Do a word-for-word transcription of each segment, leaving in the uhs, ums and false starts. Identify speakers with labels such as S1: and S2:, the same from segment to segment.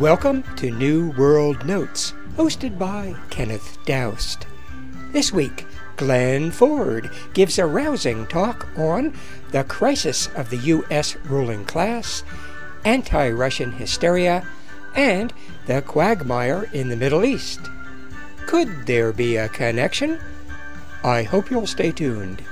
S1: Welcome to New World Notes, hosted by Kenneth Doust. This week, Glenn Ford gives a rousing talk on the crisis of the U S ruling class, anti-Russian hysteria, and the quagmire in the Middle East. Could there be a connection? I hope you'll stay tuned.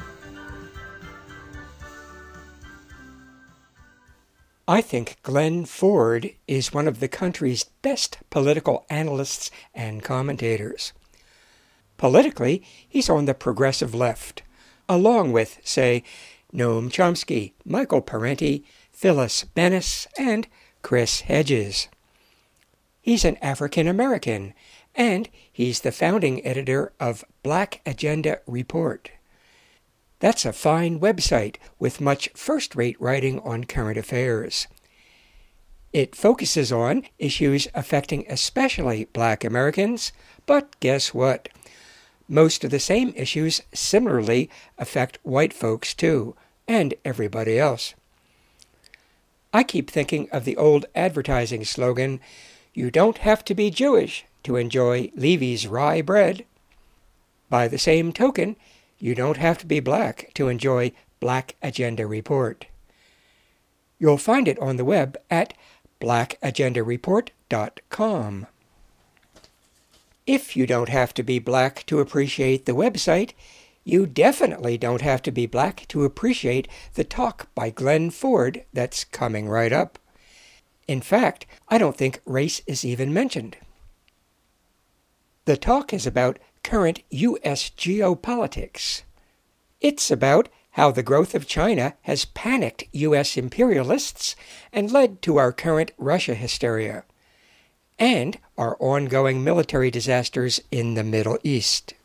S1: I think Glenn Ford is one of the country's best political analysts and commentators. Politically, he's on the progressive left, along with, say, Noam Chomsky, Michael Parenti, Phyllis Bennis, and Chris Hedges. He's an African American, and he's the founding editor of Black Agenda Report. That's a fine website with much first-rate writing on current affairs. It focuses on issues affecting especially Black Americans, but guess what? Most of the same issues similarly affect white folks too, and everybody else. I keep thinking of the old advertising slogan, "You don't have to be Jewish to enjoy Levy's rye bread." By the same token, you don't have to be black to enjoy Black Agenda Report. You'll find it on the web at black agenda report dot com. If you don't have to be black to appreciate the website, you definitely don't have to be black to appreciate the talk by Glenn Ford that's coming right up. In fact, I don't think race is even mentioned. The talk is about current U S geopolitics. It's about how the growth of China has panicked U S imperialists and led to our current Russia hysteria, and our ongoing military disasters in the Middle East.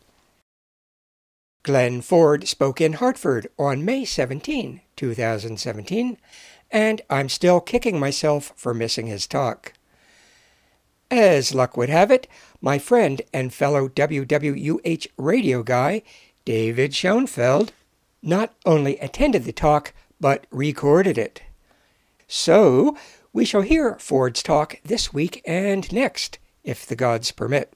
S1: Glenn Ford spoke in Hartford on May seventeenth, twenty seventeen, and I'm still kicking myself for missing his talk. As luck would have it, my friend and fellow W W U H radio guy, David Schoenfeld, not only attended the talk, but recorded it. So, we shall hear Ford's talk this week and next, if the gods permit.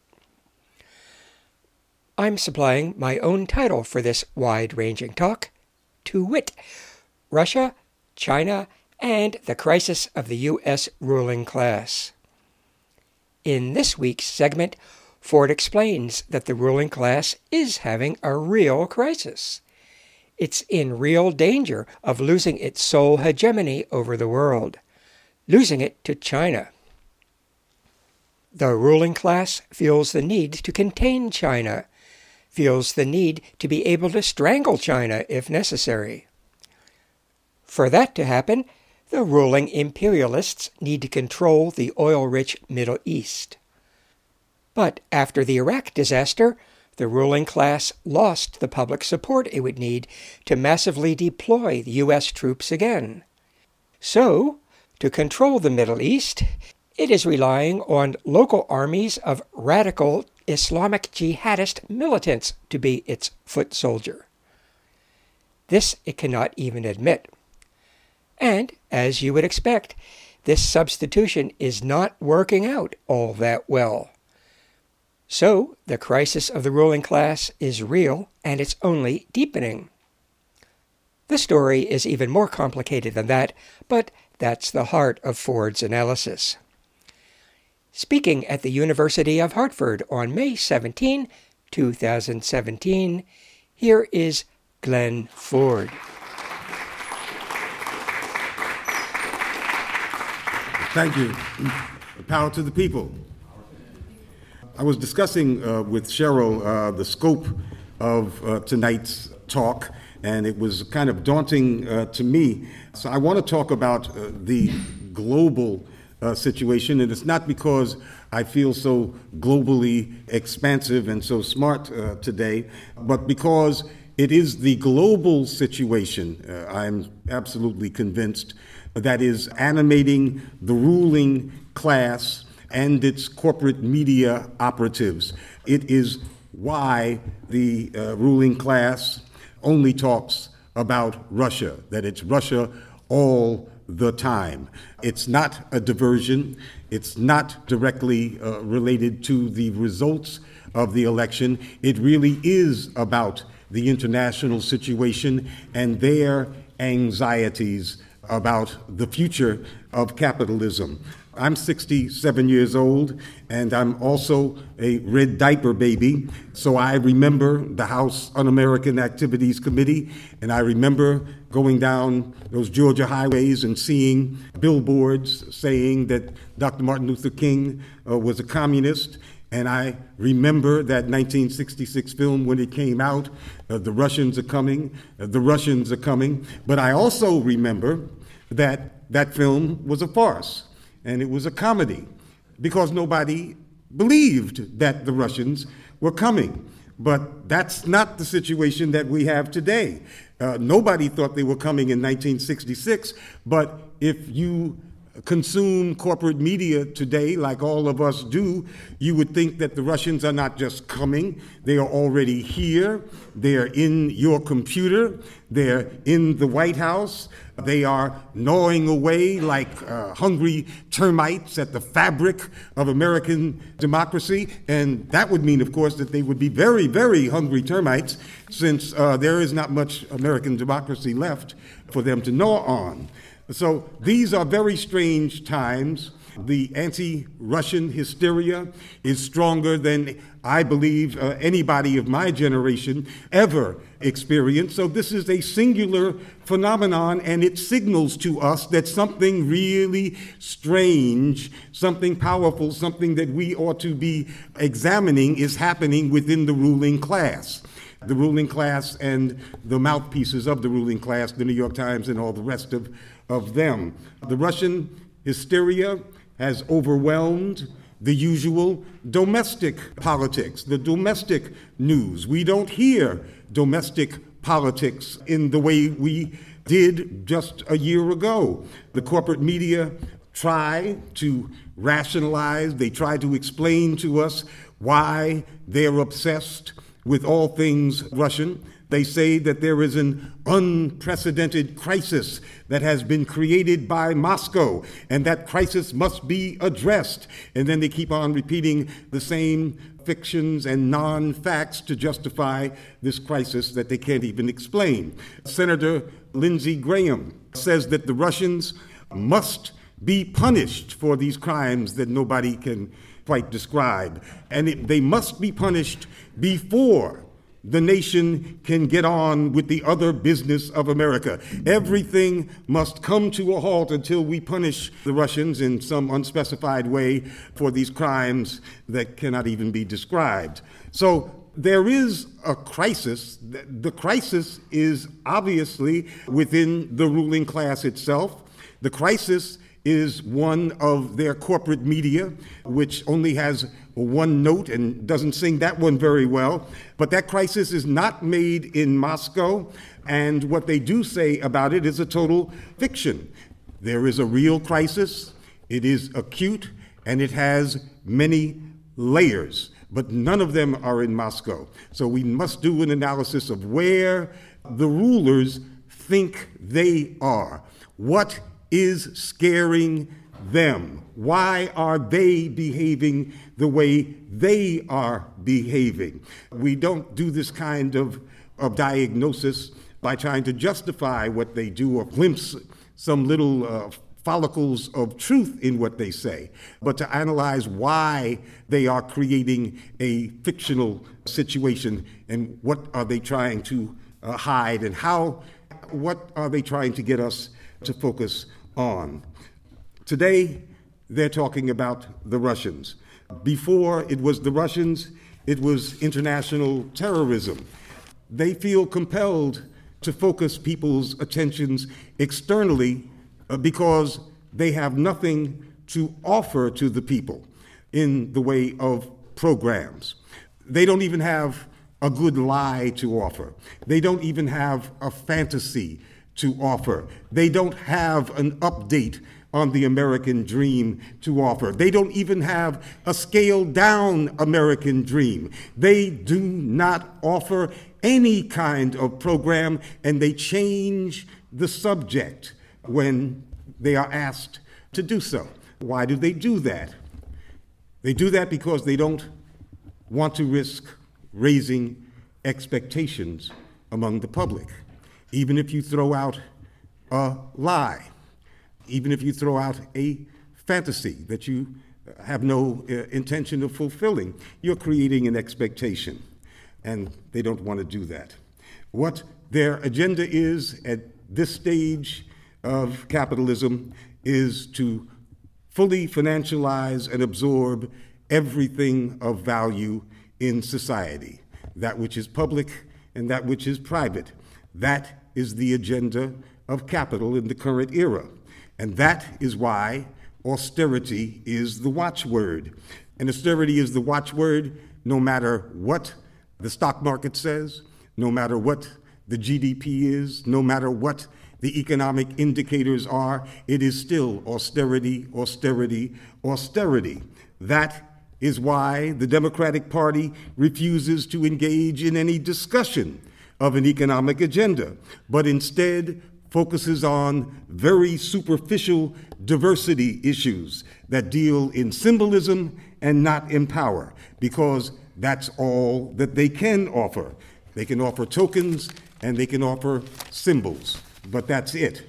S1: I'm supplying my own title for this wide-ranging talk, to wit, Russia, China, and the crisis of the U S ruling class. In this week's segment, Ford explains that the ruling class is having a real crisis. It's in real danger of losing its sole hegemony over the world, losing it to China. The ruling class feels the need to contain China, feels the need to be able to strangle China if necessary. For that to happen, the ruling imperialists need to control the oil-rich Middle East. But after the Iraq disaster, the ruling class lost the public support it would need to massively deploy the U S troops again. So, to control the Middle East, it is relying on local armies of radical Islamic jihadist militants to be its foot soldier. This it cannot even admit. And, as you would expect, this substitution is not working out all that well. So, the crisis of the ruling class is real, and it's only deepening. The story is even more complicated than that, but that's the heart of Ford's analysis. Speaking at the University of Hartford on May seventeenth, twenty seventeen, here is Glenn Ford.
S2: Thank you. Power to the people. I was discussing uh, with Cheryl uh, the scope of uh, tonight's talk, and it was kind of daunting uh, to me. So I want to talk about uh, the global uh, situation, and it's not because I feel so globally expansive and so smart uh, today, but because it is the global situation, uh, I'm absolutely convinced, that is animating the ruling class and its corporate media operatives. It is why the uh, ruling class only talks about Russia, that it's Russia all the time. It's not a diversion. It's not directly uh, related to the results of the election. It really is about the international situation and their anxieties about the future of capitalism. I'm sixty-seven years old, and I'm also a red diaper baby, so I remember the House Un-American Activities Committee, and I remember going down those Georgia highways and seeing billboards saying that Doctor Martin Luther King uh, was a communist. And I remember that nineteen sixty-six film when it came out, uh, The Russians Are Coming, uh, The Russians Are Coming. But I also remember that that film was a farce, and it was a comedy, because nobody believed that the Russians were coming. But that's not the situation that we have today. Uh, nobody thought they were coming in nineteen sixty-six, but if you consume corporate media today, like all of us do, you would think that the Russians are not just coming, they are already here, they're in your computer, they're in the White House, they are gnawing away like uh, hungry termites at the fabric of American democracy, and that would mean, of course, that they would be very, very hungry termites, since uh, there is not much American democracy left for them to gnaw on. So these are very strange times. The anti-Russian hysteria is stronger than I believe uh, anybody of my generation ever experienced. So this is a singular phenomenon, and it signals to us that something really strange, something powerful, something that we ought to be examining is happening within the ruling class. The ruling class and the mouthpieces of the ruling class, the New York Times and all the rest of, of them. The Russian hysteria has overwhelmed the usual domestic politics, the domestic news. We don't hear domestic politics in the way we did just a year ago. The corporate media try to rationalize, they try to explain to us why they're obsessed with all things Russian. They say that there is an unprecedented crisis that has been created by Moscow, and that crisis must be addressed. And then they keep on repeating the same fictions and non-facts to justify this crisis that they can't even explain. Senator Lindsey Graham says that the Russians must be punished for these crimes that nobody can quite describe, and it, they must be punished before the nation can get on with the other business of America. Everything must come to a halt until we punish the Russians in some unspecified way for these crimes that cannot even be described. So there is a crisis. The crisis is obviously within the ruling class itself. The crisis is one of their corporate media, which only has one note and doesn't sing that one very well. But that crisis is not made in Moscow, and what they do say about it is a total fiction. There is a real crisis, it is acute, and it has many layers, but none of them are in Moscow. So we must do an analysis of where the rulers think they are. What is scaring them? Why are they behaving the way they are behaving? We don't do this kind of, of diagnosis by trying to justify what they do or glimpse some little uh, follicles of truth in what they say, but to analyze why they are creating a fictional situation and what are they trying to uh, hide and how, what are they trying to get us to focus on. Today, they're talking about the Russians. Before it was the Russians, it was international terrorism. They feel compelled to focus people's attentions externally uh, because they have nothing to offer to the people in the way of programs. They don't even have a good lie to offer. They don't even have a fantasy to offer. They don't have an update on the American dream to offer. They don't even have a scaled down American dream. They do not offer any kind of program, and they change the subject when they are asked to do so. Why do they do that? They do that because they don't want to risk raising expectations among the public. Even if you throw out a lie, even if you throw out a fantasy that you have no uh, intention of fulfilling, you're creating an expectation, and they don't want to do that. What their agenda is at this stage of capitalism is to fully financialize and absorb everything of value in society, that which is public and that which is private. That is the agenda of capital in the current era. And that is why austerity is the watchword. And austerity is the watchword no matter what the stock market says, no matter what the G D P is, no matter what the economic indicators are. It is still austerity, austerity, austerity. That is why the Democratic Party refuses to engage in any discussion of an economic agenda, but instead focuses on very superficial diversity issues that deal in symbolism and not in power, because that's all that they can offer. They can offer tokens and they can offer symbols, but that's it.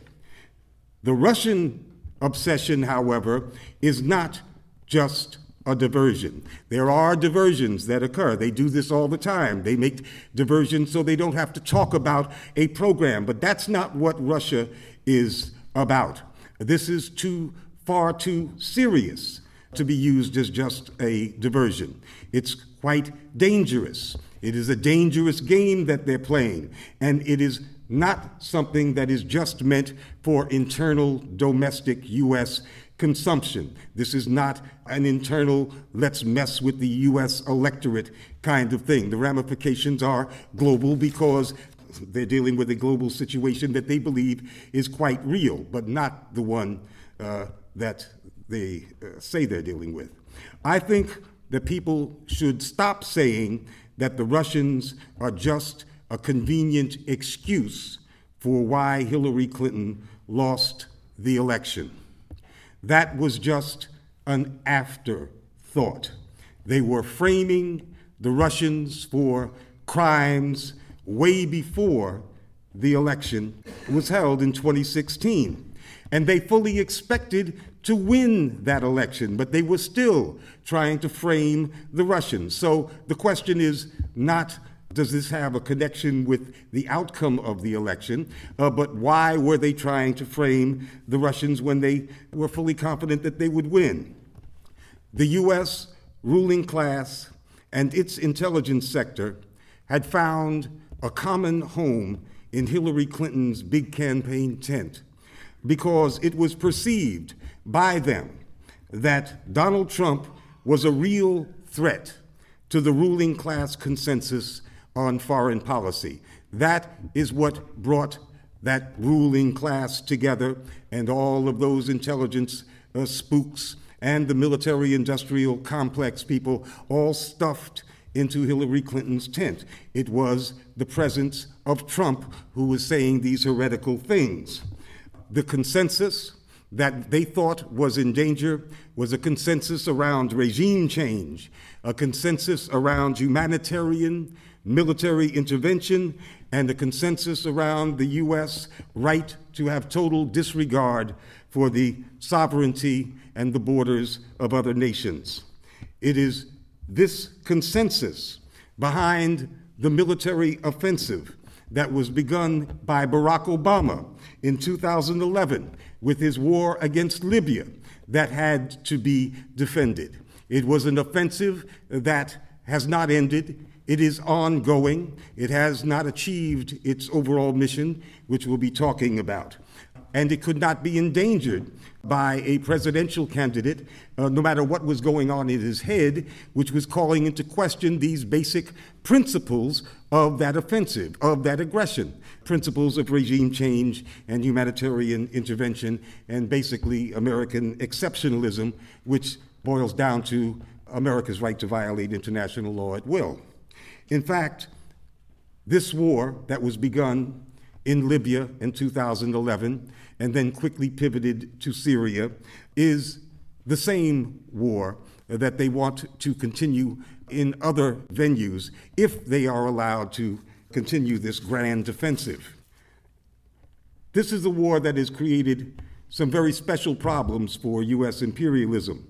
S2: The Russian obsession, however, is not just a diversion. There are diversions that occur. They do this all the time. They make diversions so they don't have to talk about a program, but that's not what Russia is about. This is too far too serious to be used as just a diversion. It's quite dangerous. It is a dangerous game that they're playing, and it is not something that is just meant for internal domestic U S consumption. This is not an internal, let's mess with the U S electorate kind of thing. The ramifications are global because they're dealing with a global situation that they believe is quite real, but not the one uh, that they uh, say they're dealing with. I think that people should stop saying that the Russians are just a convenient excuse for why Hillary Clinton lost the election. That was just an afterthought. They were framing the Russians for crimes way before the election was held in twenty sixteen. And they fully expected to win that election, but they were still trying to frame the Russians. So the question is not, does this have a connection with the outcome of the election, uh, but why were they trying to frame the Russians when they were fully confident that they would win? The U S ruling class and its intelligence sector had found a common home in Hillary Clinton's big campaign tent because it was perceived by them that Donald Trump was a real threat to the ruling class consensus on foreign policy. That is what brought that ruling class together, and all of those intelligence uh, spooks and the military-industrial complex people all stuffed into Hillary Clinton's tent. It was the presence of Trump who was saying these heretical things. The consensus that they thought was in danger was a consensus around regime change, a consensus around humanitarian military intervention, and a consensus around the U S right to have total disregard for the sovereignty and the borders of other nations. It is this consensus behind the military offensive that was begun by Barack Obama in two thousand eleven with his war against Libya that had to be defended. It was an offensive that has not ended. It is ongoing. It has not achieved its overall mission, which we'll be talking about. And it could not be endangered by a presidential candidate, uh, no matter what was going on in his head, which was calling into question these basic principles of that offensive, of that aggression, principles of regime change and humanitarian intervention, and basically American exceptionalism, which boils down to America's right to violate international law at will. In fact, this war that was begun in Libya in two thousand eleven, and then quickly pivoted to Syria, is the same war that they want to continue in other venues if they are allowed to continue this grand offensive. This is a war that has created some very special problems for U S imperialism.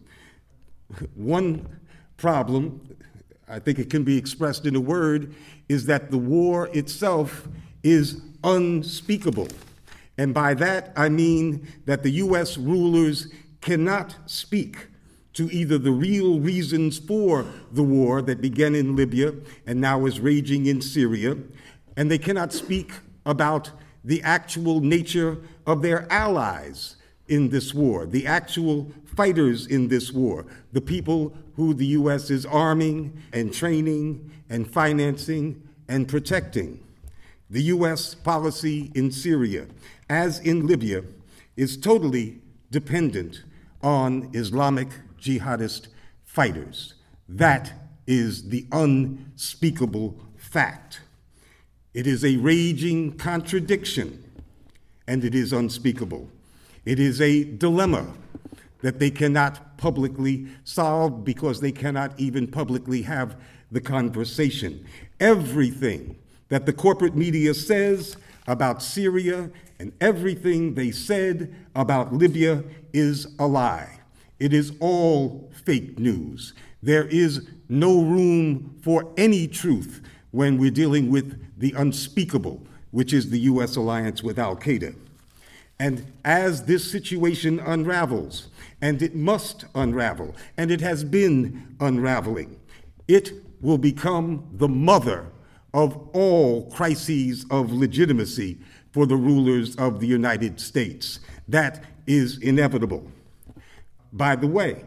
S2: One problem, I think it can be expressed in a word, is that the war itself is unspeakable. And by that, I mean that the U S rulers cannot speak to either the real reasons for the war that began in Libya and now is raging in Syria, and they cannot speak about the actual nature of their allies in this war, the actual fighters in this war, the people who the U S is arming and training and financing and protecting. The U S policy in Syria, as in Libya, is totally dependent on Islamic jihadist fighters. That is the unspeakable fact. It is a raging contradiction, and it is unspeakable. It is a dilemma that they cannot publicly solve because they cannot even publicly have the conversation. Everything that the corporate media says about Syria and everything they said about Libya is a lie. It is all fake news. There is no room for any truth when we're dealing with the unspeakable, which is the U S alliance with Al-Qaeda. And as this situation unravels, and it must unravel, and it has been unraveling, it will become the mother of all crises of legitimacy for the rulers of the United States. That is inevitable. By the way,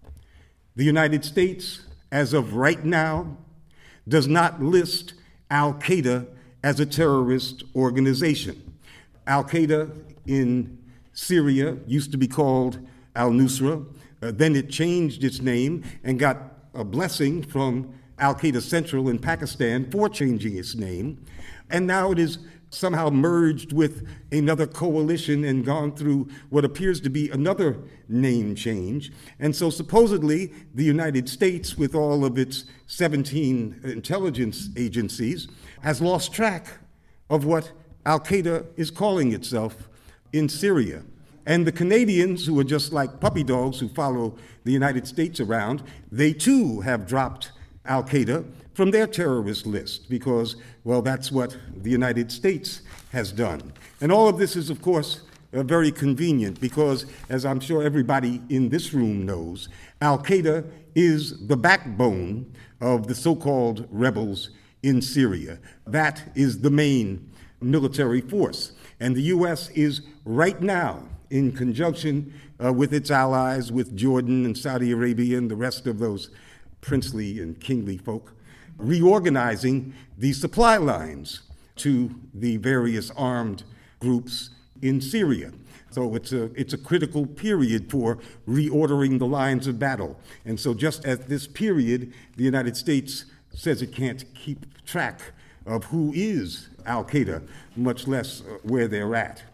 S2: the United States, as of right now, does not list Al-Qaeda as a terrorist organization. Al-Qaeda in Syria used to be called al-Nusra. Uh, then it changed its name and got a blessing from Al-Qaeda Central in Pakistan for changing its name. And now it is somehow merged with another coalition and gone through what appears to be another name change. And so supposedly the United States, with all of its seventeen intelligence agencies, has lost track of what Al-Qaeda is calling itself in Syria. And the Canadians, who are just like puppy dogs who follow the United States around, they too have dropped Al-Qaeda from their terrorist list because, well, that's what the United States has done. And all of this is, of course, uh, very convenient because, as I'm sure everybody in this room knows, Al-Qaeda is the backbone of the so-called rebels in Syria. That is the main military force. And the U S is right now, in conjunction uh, with its allies, with Jordan and Saudi Arabia and the rest of those princely and kingly folk, reorganizing the supply lines to the various armed groups in Syria. So it's a, it's a critical period for reordering the lines of battle. And so just at this period, the United States says it can't keep track of who is Al-Qaeda, much less uh, where they're at.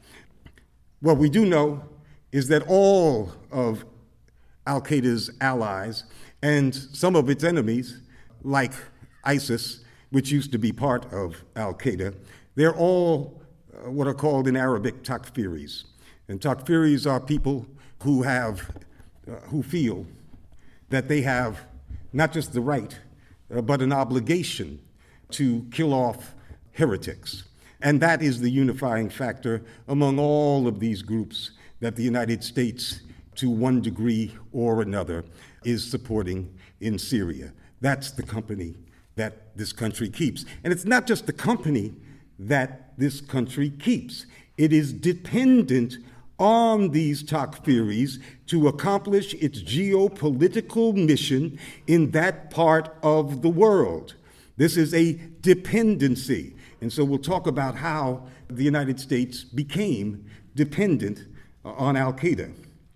S2: What we do know is that all of Al-Qaeda's allies and some of its enemies, like ISIS, which used to be part of Al-Qaeda, they're all uh, what are called in Arabic takfiris. And takfiris are people who have, uh, who feel that they have not just the right, uh, but an obligation to kill off heretics. And that is the unifying factor among all of these groups that the United States, to one degree or another, is supporting in Syria. That's the company that this country keeps. And it's not just the company that this country keeps. It is dependent on these takfiris to accomplish its geopolitical mission in that part of the world. This is a dependency. And so we'll talk about how the United States became dependent on Al-Qaeda.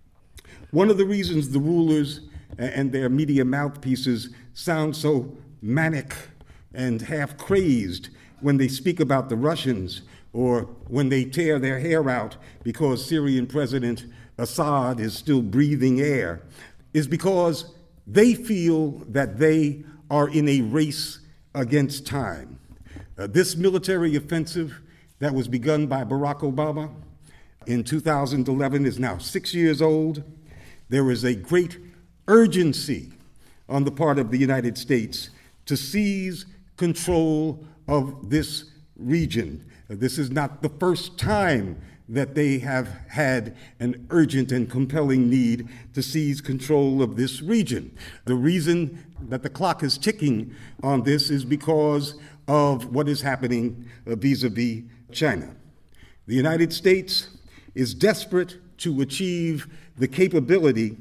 S2: One of the reasons the rulers and their media mouthpieces sound so manic and half crazed when they speak about the Russians or when they tear their hair out because Syrian President Assad is still breathing air, is because they feel that they are in a race against time. Uh, this military offensive that was begun by Barack Obama in two thousand eleven is now six years old. There is a great urgency on the part of the United States to seize control of this region. Uh, this is not the first time that they have had an urgent and compelling need to seize control of this region. The reason that the clock is ticking on this is because of what is happening uh, vis-a-vis China. The United States is desperate to achieve the capability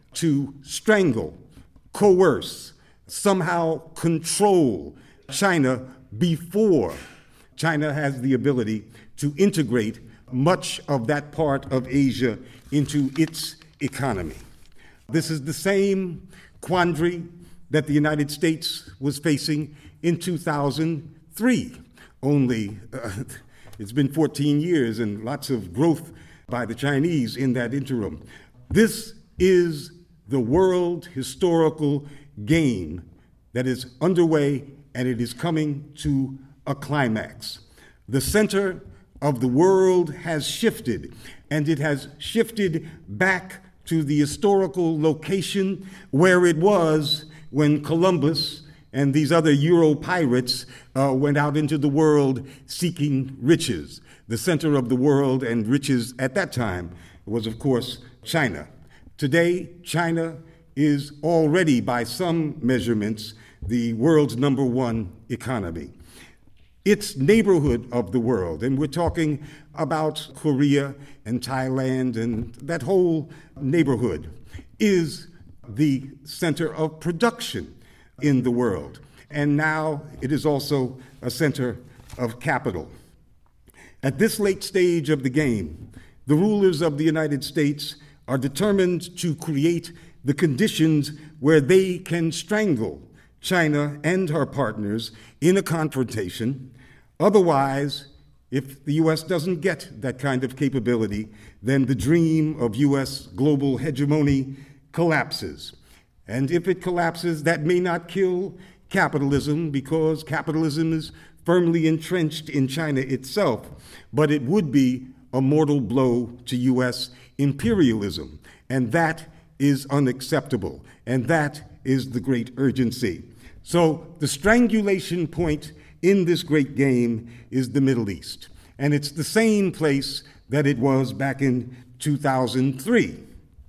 S2: to strangle, coerce, somehow control China before China has the ability to integrate much of that part of Asia into its economy. This is the same quandary that the United States was facing in two thousand three. Only uh, it's been fourteen years and lots of growth by the Chinese in that interim. This is the world historical game that is underway, and it is coming to a climax. The center of the world has shifted, and it has shifted back to the historical location where it was when Columbus and these other Euro pirates uh, went out into the world seeking riches. The center of the world and riches at that time was, of course, China. Today, China is already, by some measurements, the world's number one economy. Its neighborhood of the world, and we're talking about Korea and Thailand and that whole neighborhood, is the center of production in the world. And now it is also a center of capital. At this late stage of the game, the rulers of the United States are determined to create the conditions where they can strangle China and her partners in a confrontation. Otherwise, if the U S doesn't get that kind of capability, then the dream of U S global hegemony collapses. And if it collapses, that may not kill capitalism, because capitalism is firmly entrenched in China itself, but it would be a mortal blow to U S imperialism. And that is unacceptable. And that is the great urgency. So the strangulation point in this great game is the Middle East. And it's the same place that it was back in two thousand three.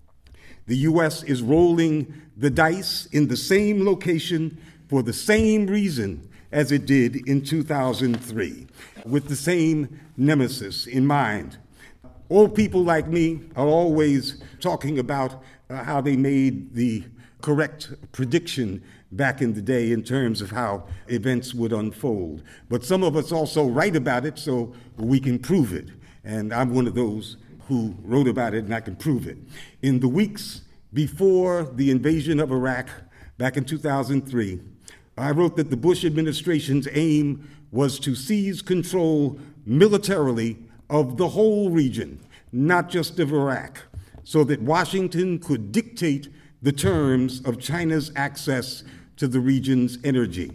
S2: The U S is rolling the dice in the same location for the same reason as it did in two thousand three, with the same nemesis in mind. Old people like me are always talking about uh, how they made the correct prediction back in the day in terms of how events would unfold. But some of us also write about it so we can prove it. And I'm one of those who wrote about it, and I can prove it. In the weeks before the invasion of Iraq back in two thousand three, I wrote that the Bush administration's aim was to seize control militarily of the whole region, not just of Iraq, so that Washington could dictate the terms of China's access to the region's energy.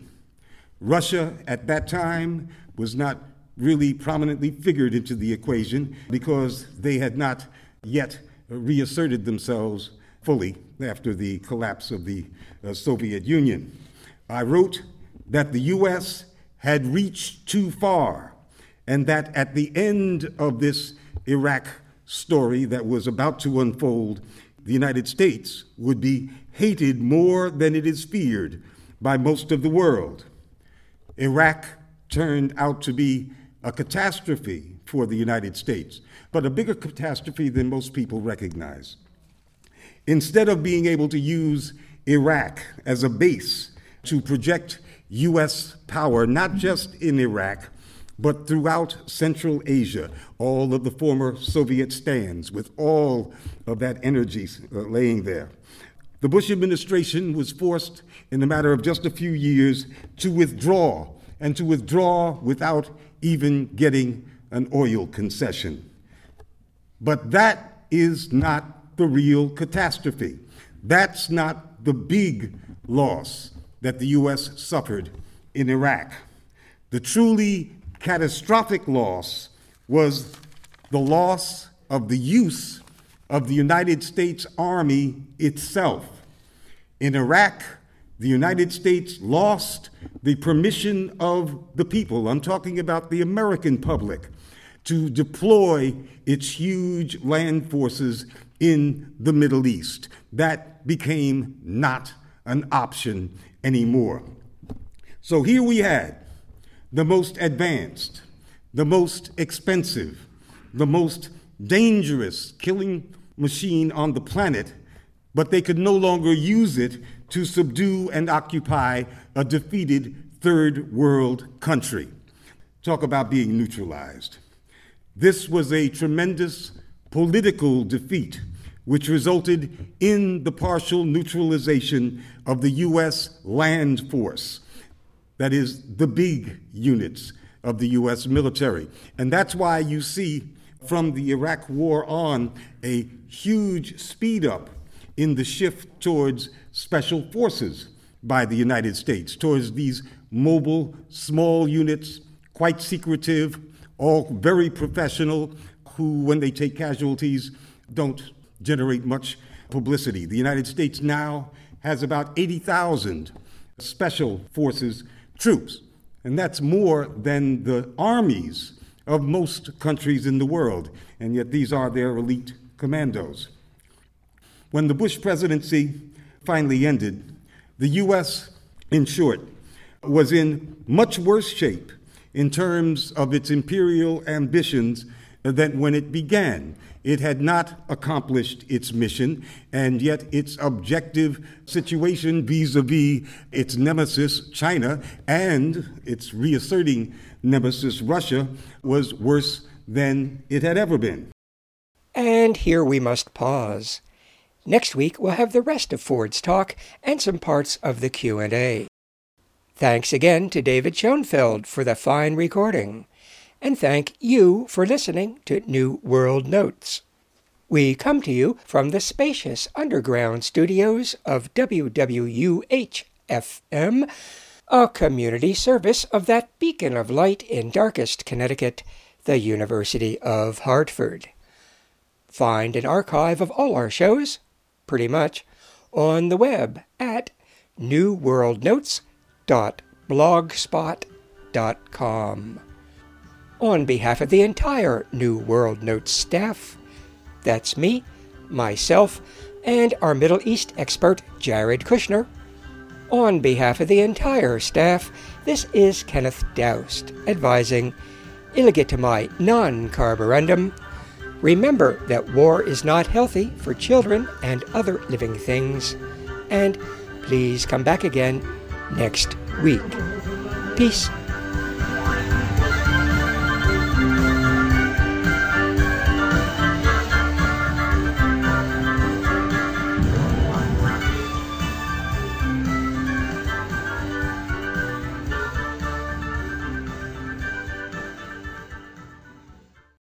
S2: Russia at that time was not really prominently figured into the equation because they had not yet reasserted themselves fully after the collapse of the uh, Soviet Union. I wrote that the U S had reached too far, and that at the end of this Iraq story that was about to unfold, the United States would be hated more than it is feared by most of the world. Iraq turned out to be a catastrophe for the United States, but a bigger catastrophe than most people recognize. Instead of being able to use Iraq as a base to project U S power, not just in Iraq, but throughout Central Asia, all of the former Soviet stands, with all of that energy uh, laying there, the Bush administration was forced, in a matter of just a few years, to withdraw, and to withdraw without even getting an oil concession. But that is not the real catastrophe. That's not the big loss that the U S suffered in Iraq. The truly catastrophic loss was the loss of the use of the United States Army itself. In Iraq, the United States lost the permission of the people, I'm talking about the American public, to deploy its huge land forces in the Middle East. That became not an option anymore. So here we had the most advanced, the most expensive, the most dangerous killing machine on the planet, but they could no longer use it to subdue and occupy a defeated third world country. Talk about being neutralized. This was a tremendous political defeat, which resulted in the partial neutralization of the U S land force. That is, the big units of the U S military. And that's why you see from the Iraq War on a huge speed up in the shift towards special forces by the United States, towards these mobile, small units, quite secretive, all very professional, who, when they take casualties, don't generate much publicity. The United States now has about eighty thousand special forces troops, and that's more than the armies of most countries in the world, and yet these are their elite commandos. When the Bush presidency finally ended, the U S, in short, was in much worse shape in terms of its imperial ambitions than when it began. It had not accomplished its mission, and yet its objective situation vis-a-vis its nemesis, China, and its reasserting nemesis, Russia, was worse than it had ever been.
S1: And here we must pause. Next week, we'll have the rest of Ford's talk and some parts of the Q and A. Thanks again to David Schoenfeld for the fine recording, and thank you for listening to New World Notes. We come to you from the spacious underground studios of W W U H F M, a community service of that beacon of light in darkest Connecticut, the University of Hartford. Find an archive of all our shows, pretty much, on the web at new world notes dot blogspot dot com. On behalf of the entire New World Notes staff, that's me, myself, and our Middle East expert, Jared Kushner. On behalf of the entire staff, this is Kenneth Doust, advising, illegitimai non carborundum. Remember that war is not healthy for children and other living things, and please come back again next week. Peace.